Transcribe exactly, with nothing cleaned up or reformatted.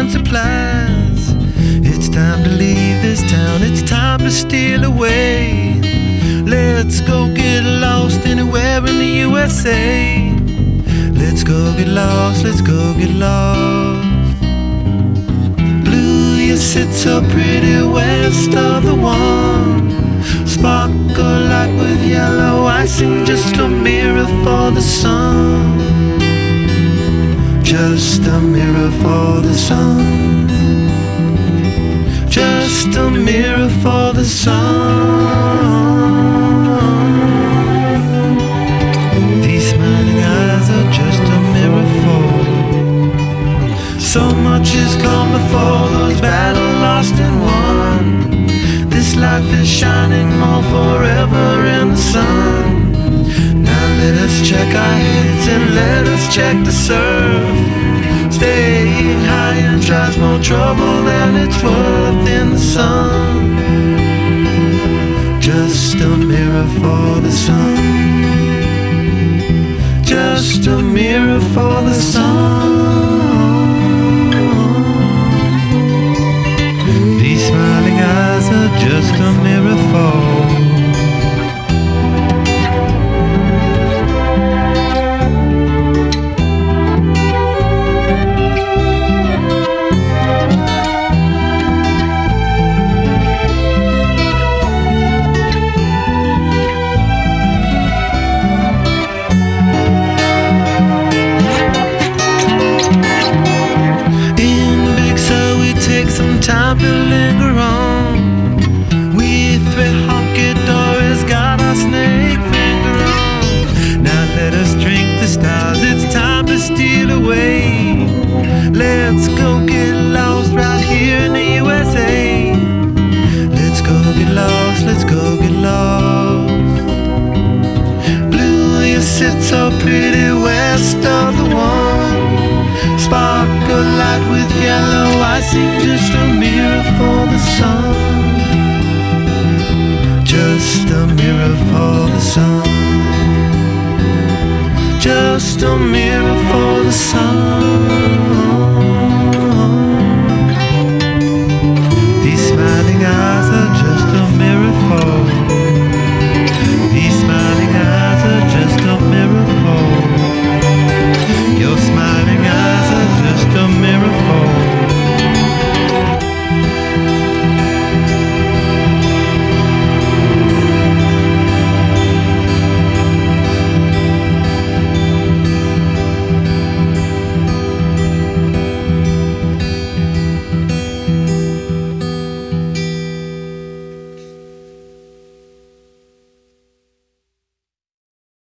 and supplies. It's time to leave this town, it's time to steal away. Let's go get lost anywhere in the U S A. Let's go get lost, let's go get lost. Blue, you sit so pretty west of the one. Sparkle light with yellow icing, just a mirror for the sun. Just a mirror for the sun. Just a mirror for the sun. These smiling eyes are just a mirror for. So much has come before, those battles lost and won. This life is shining more forever in the sun. Now let us check our heads and let us check the surf. Staying high and tries more trouble than it's worth in the sun. Just a mirror for the sun. Just a mirror for the sun. These smiling eyes are just a mirror for. Time to linger on. We three honky-dories got our snake finger on. Now let us drink the stars, it's time to steal away. Let's go get lost right here in the U S A. Let's go get lost, let's go get lost. Blue, you sit so pretty west of the one. Sparkle light with yellow icing, just a mirror for the sun. Just a mirror for the sun. Just a mirror for the sun.